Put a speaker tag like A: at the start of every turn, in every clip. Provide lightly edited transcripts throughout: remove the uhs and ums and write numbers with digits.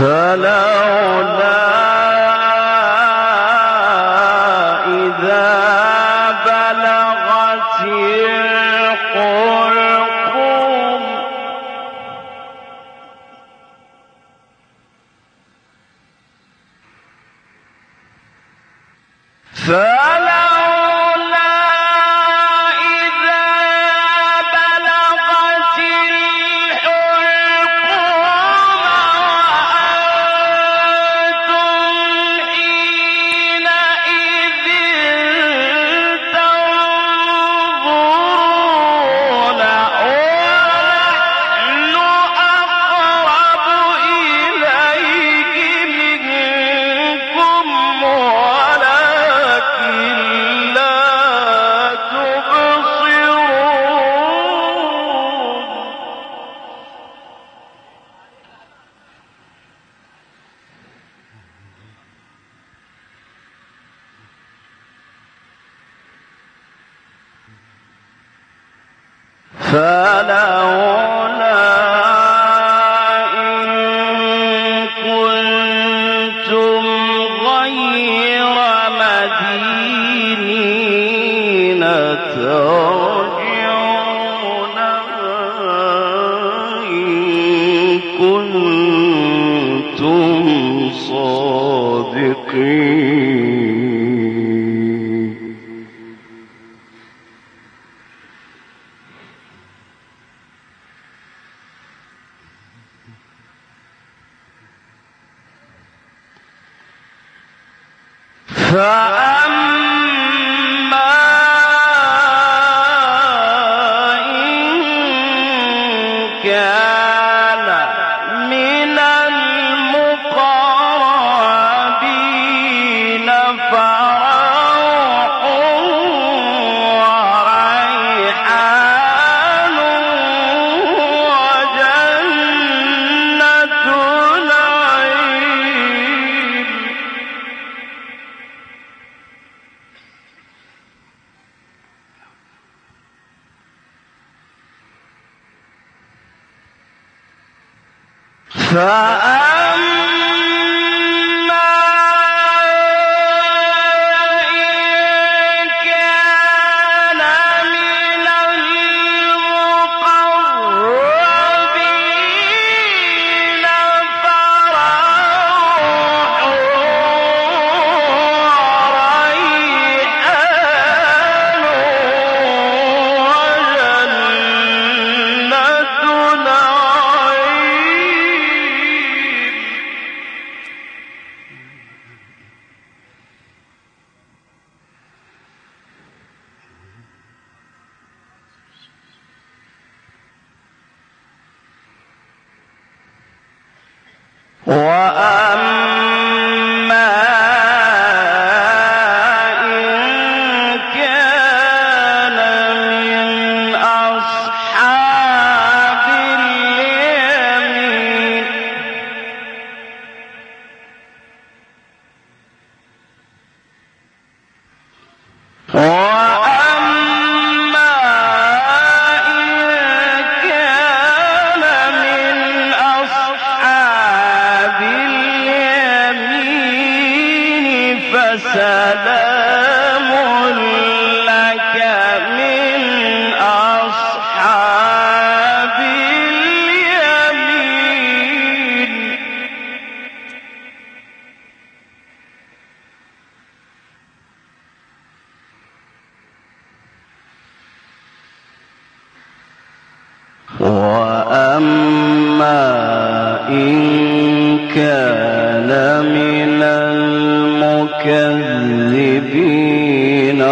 A: فلولا إذا بلغت الحلقوم فلولا إن كنتم غير مدينين ترجعونها إن كنتم صادقين فأما إن كان من المقربين فروح وريحان وجنة نعيم فأما إن كان من المقربين فروح وريحان وجنة نعيم وأما إن كان من أصحاب اليمين وأما إن كان من أصحاب اليمين فسلام لك من أصحاب اليمين وأما إن كان من المكذبين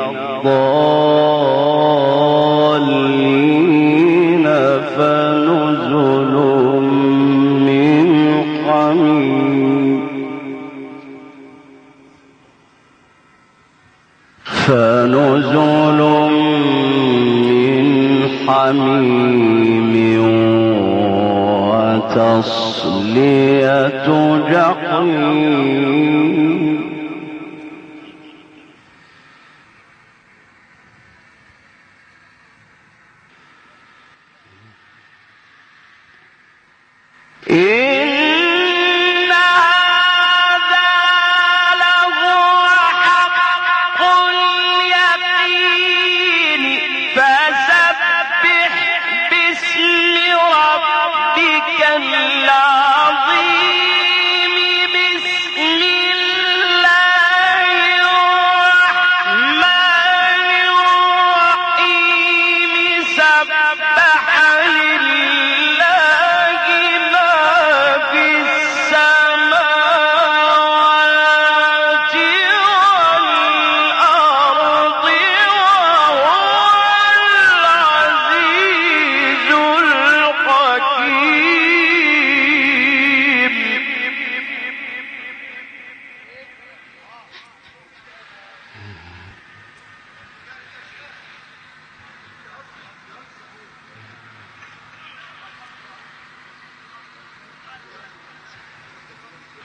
A: الضالين فنزل من حميم وتصلية جحيم إن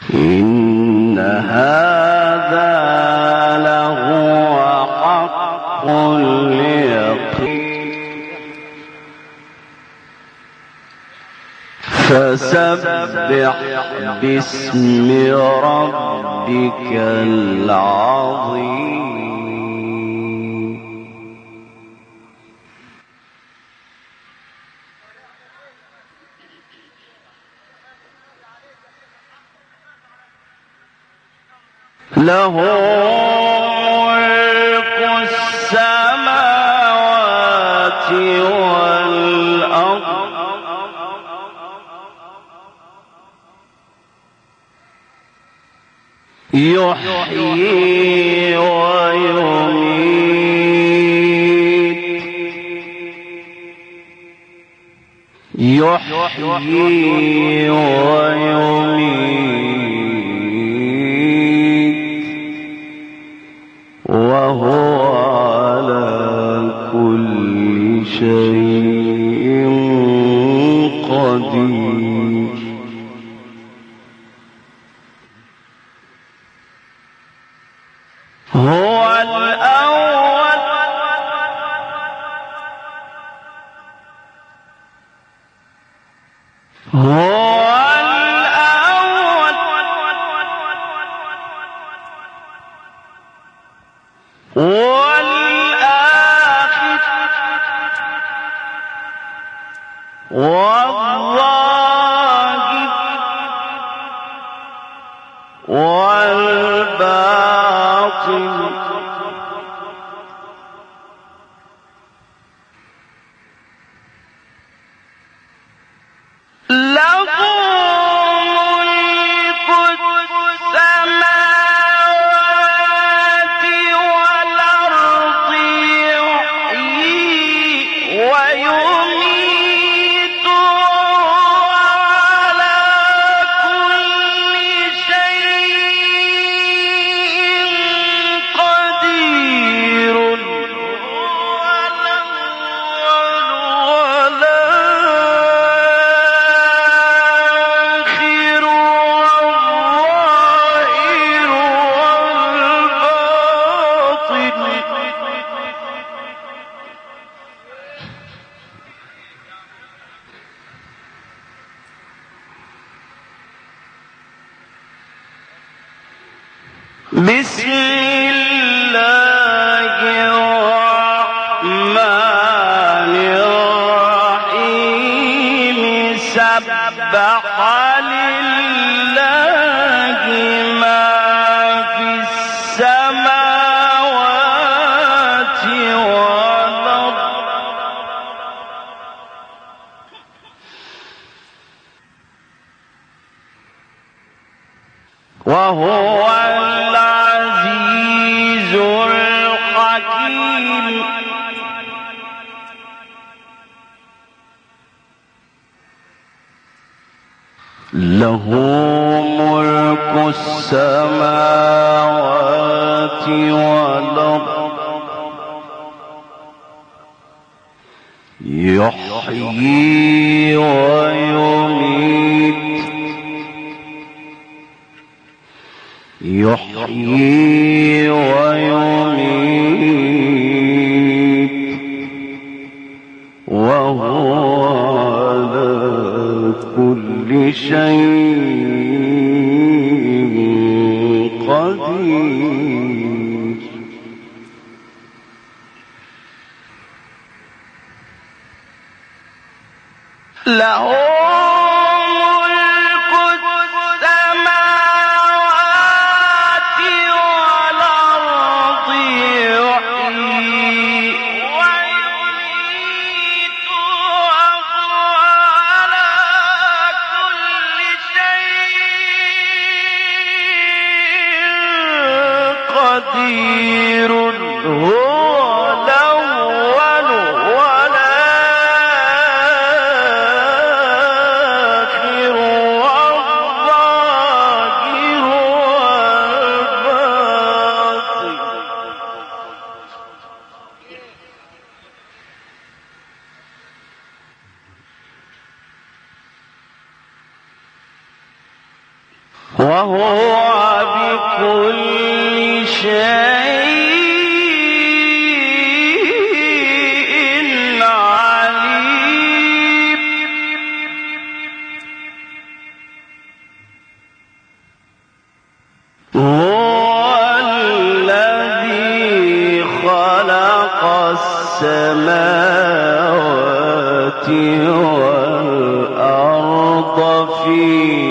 A: إن هذا لهو حق اليقين فسبح باسم ربك العظيم له ملك السماوات والأرض يحيي ويميت يحيي ويميت وهو على كل شيء قدير هو الأول والآخر والظاهر والباطن له ملك السماوات والأرض يحيي ويميت وعلى كل شيء قدير بسم الله الرحمن الرحيم سبح لله ما في السماوات والأرض وهو العزيز الحكيم له ملك السماوات والأرض يحيي ويميت يحيي ويميت وهو على كل شيء قدير له قدير هو الأول والآخر وهو بكل شيء عليم. هو الذي خلق السماوات والأرض في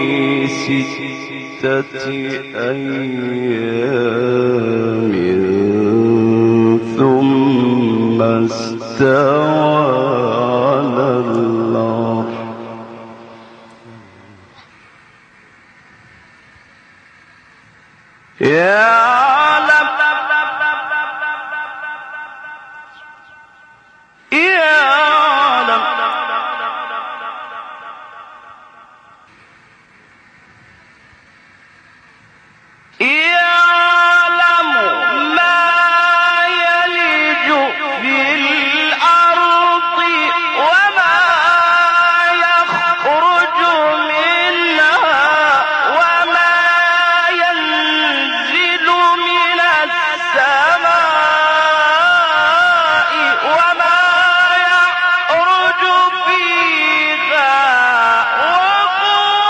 A: 6 أيام ثم استوى على العرش يعلم ما يلج في الأرض وما يخرج منها وما ينزل من السماء وما يعرج فيها وهو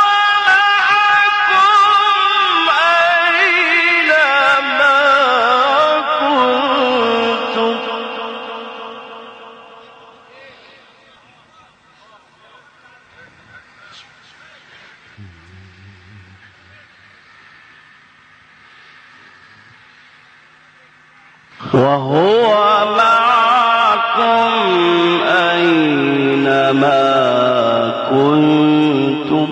A: معكم أينما كنتم. وهو معكم أينما كنتم.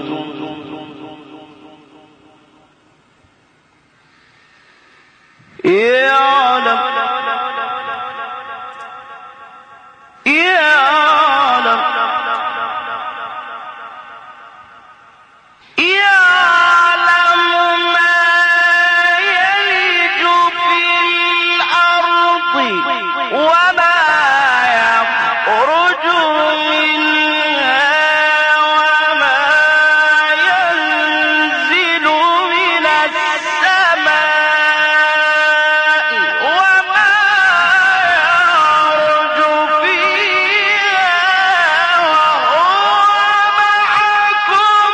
A: يعلم ما يلج في الأرض وما يخرج منها وما ينزل من السماء وما يعرج فيها وهو معكم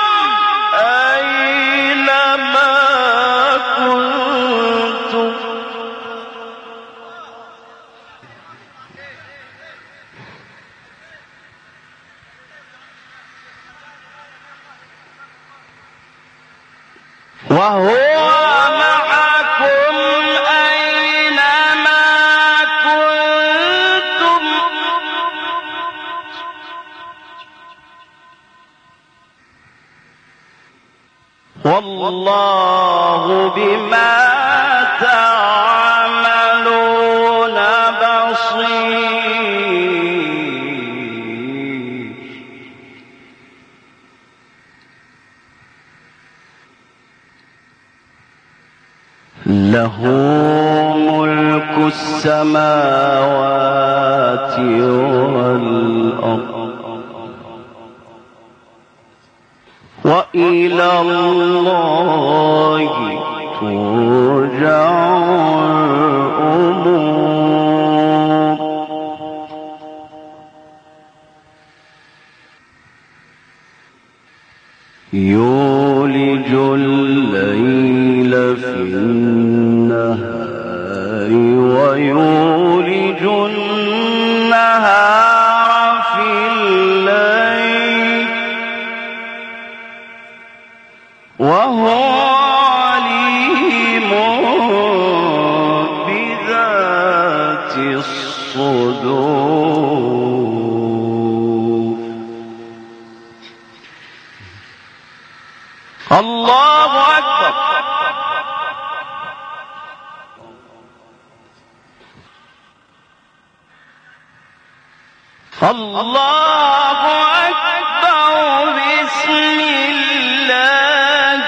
A: أينما كنتم. وهو معكم أينما كنتم. والله بما تعملون بصير. له ملك السماوات والأرض وإلى الله ترجع الأمور. يولج الليل في النهار ويولج النهار في الليل وهو عليم بذات الصدور. الله أكبر. الله أكبر. بسم الله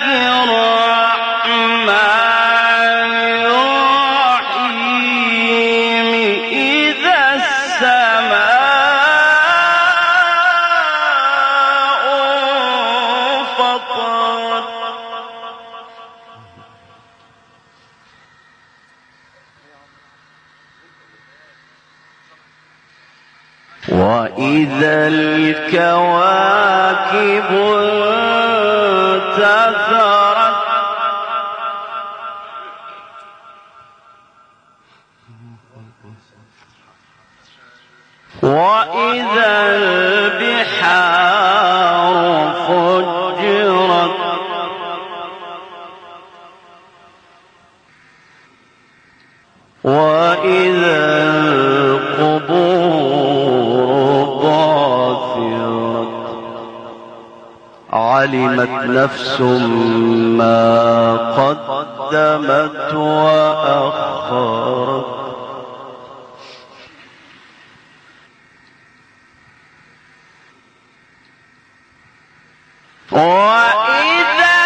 A: الرحمن الرحيم. إذا السماء انفطرت وإذا الكواكب انتثرت وإذا البحار فجرت وإذا القبور بعثرت علمت نفس ما قدمت وأخرت وإذا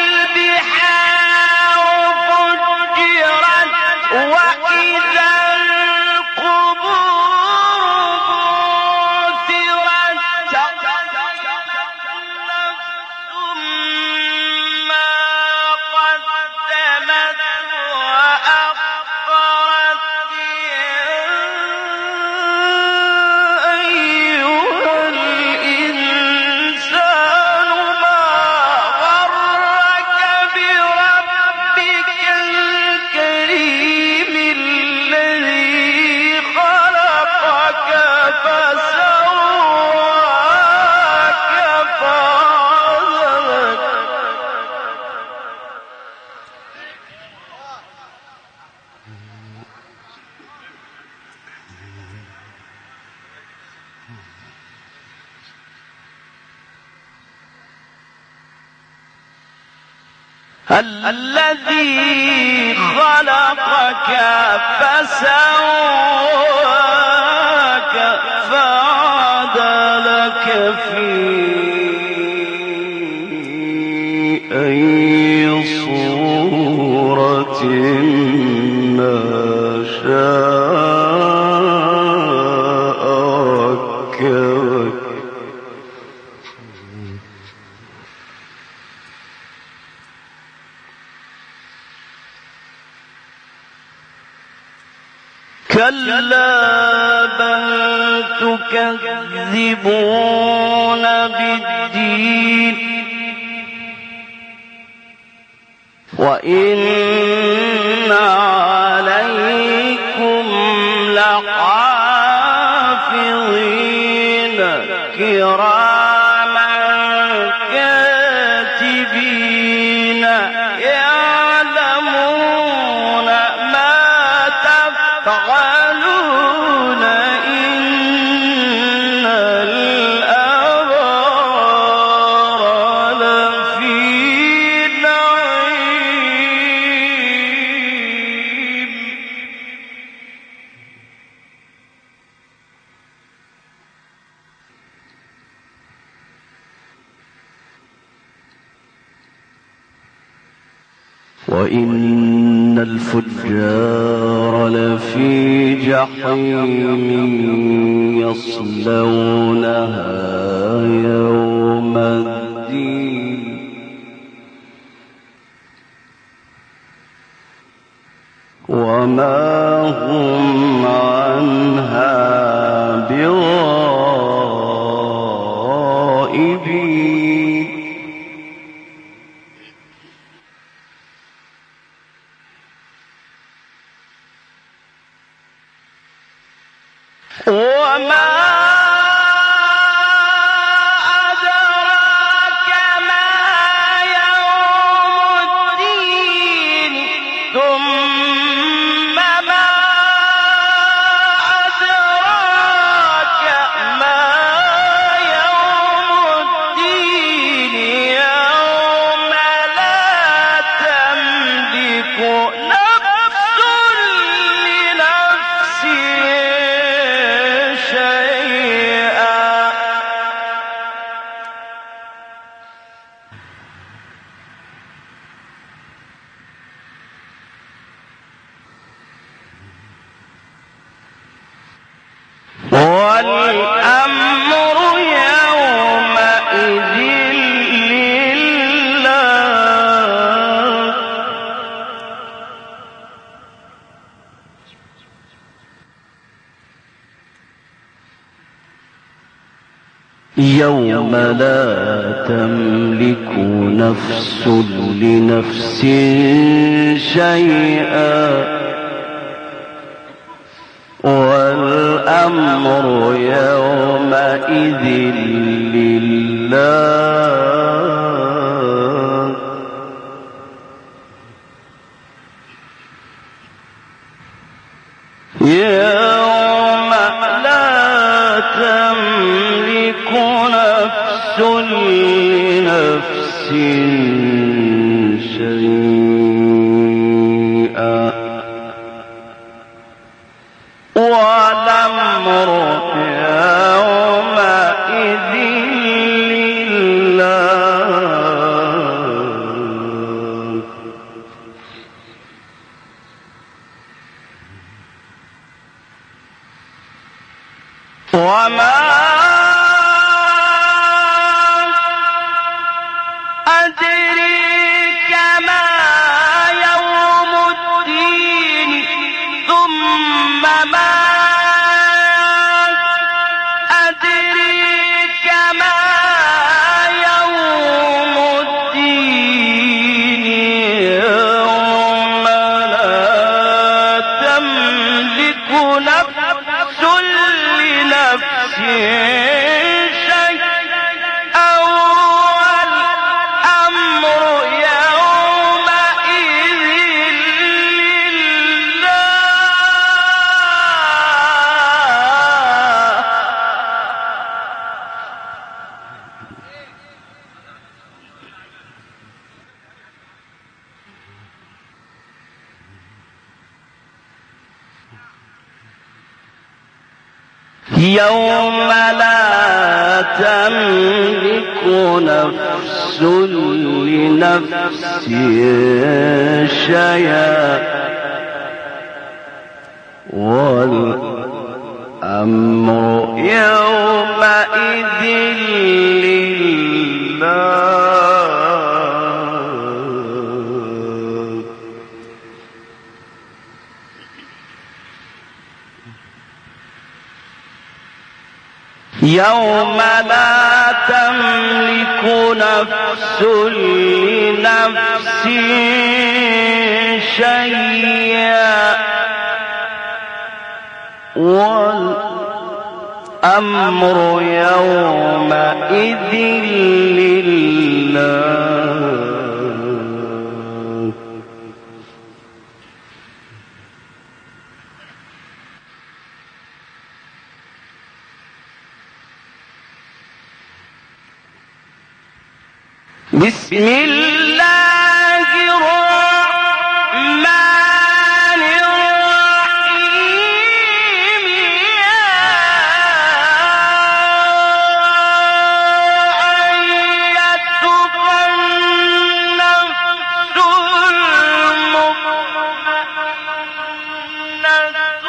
A: البحار فجرت وإذا القبور بعثرت ما قدمت وأخرت أيها الإنسان ما غرك بربك الكريم الذي خلقك فسواك فعدلك الذي خلقك فسواك فعدلك في أي صورة ما شاء ركبك كلا بل تكذبون بالدين وإن عليكم لحافظين كراما كاتبين يعلمون ما تفعلون إن الأبرار لفي نعيم وإن الفجار لفي جحيم يصلونها يوم الدين وما هم عنها بغائبين وما أدراك ما يوم الدين ثم ما أدراك ما يوم الدين يوم لا تملك نفس لنفس والأمر يومئذ لله
B: يوم لا تملك نفس لنفس شيئا والأمر يومئذ لله يوم لا تملك نفس لنفس شيئا والأمر يومئذ لله وما أدريك ما يوم الدين ثم ما أدريك ما يوم الدين يوم لا تملك نفس لنفس شيئا والأمر يومئذ لله يوم لا تملك نفس لنفس شيئا والأمر يومئذ لله يوم لا تملك نفس لنفس شيئا والأمر يومئذ لله بسم الله الرحمن الرحيم يا أيتها النفس المطمئنة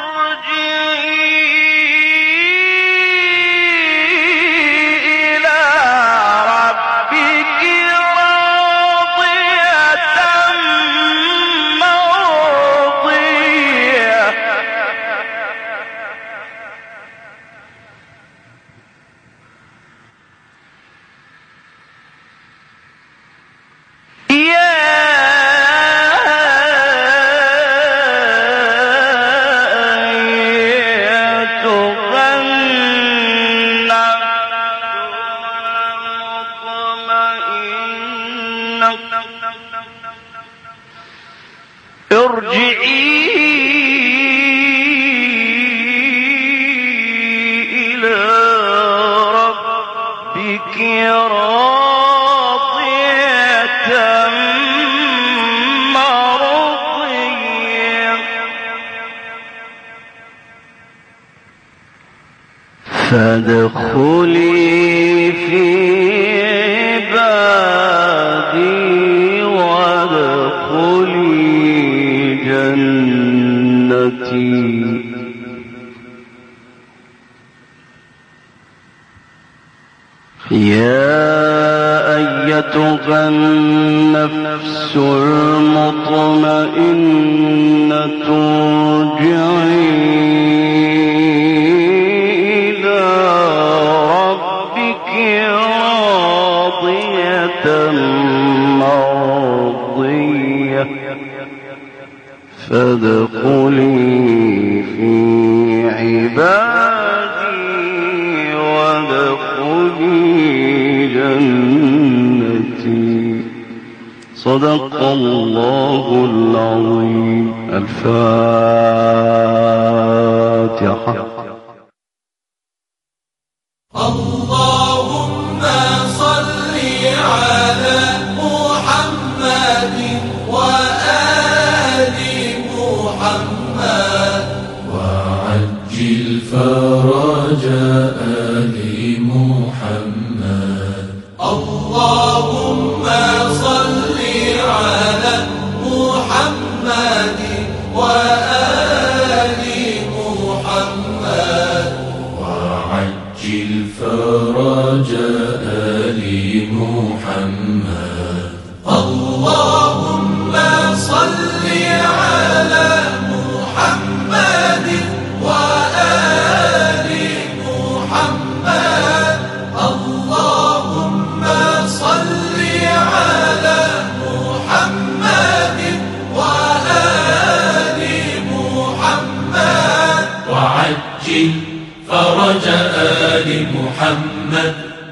B: ارجعي إلى ربك راضية مرضية فادخلي في عبادي وادخلي جنتي يا أيتها النفس المطمئنة ارجعي إلى ربك مرضية فادخلي في عبادي وادخلي جنتي. صدق الله العظيم. الفاتحة.
C: اللهم صل على محمد وآل محمد وعجل فرج آل محمد. اللهم صل على محمد وآل محمد وعجل فرج آل محمد. اللهم صل على محمد وآل محمد. اللهم صل على محمد وآل محمد وعجل فرج آل محمد.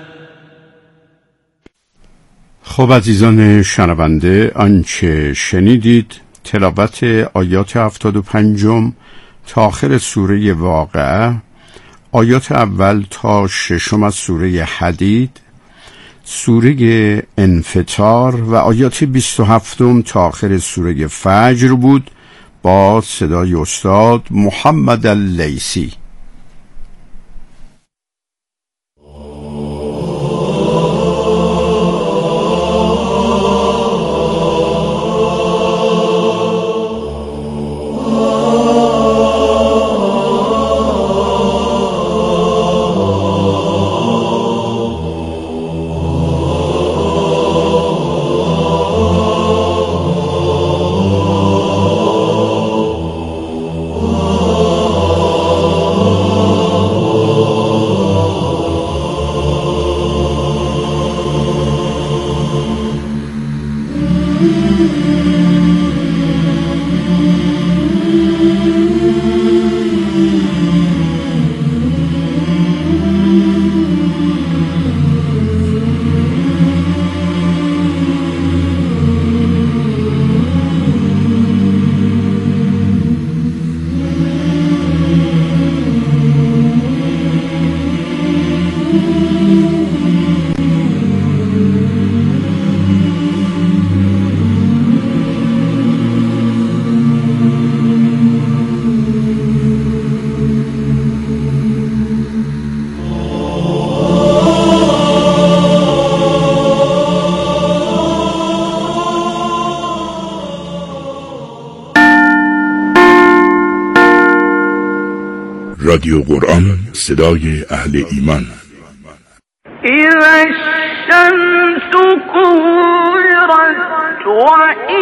D: خب عزیزان شنونده، آنچه شنیدید تلاوت آیات 75 تا آخر سوره واقعه، آیات اول تا 6 از سوره حدید، سوره انفطار و آیات 27 تا آخر سوره فجر بود با صدای استاد محمد اللیثی.
E: رادیو قرآن، صدای اهل ایمان.
A: إذا الشمس كورت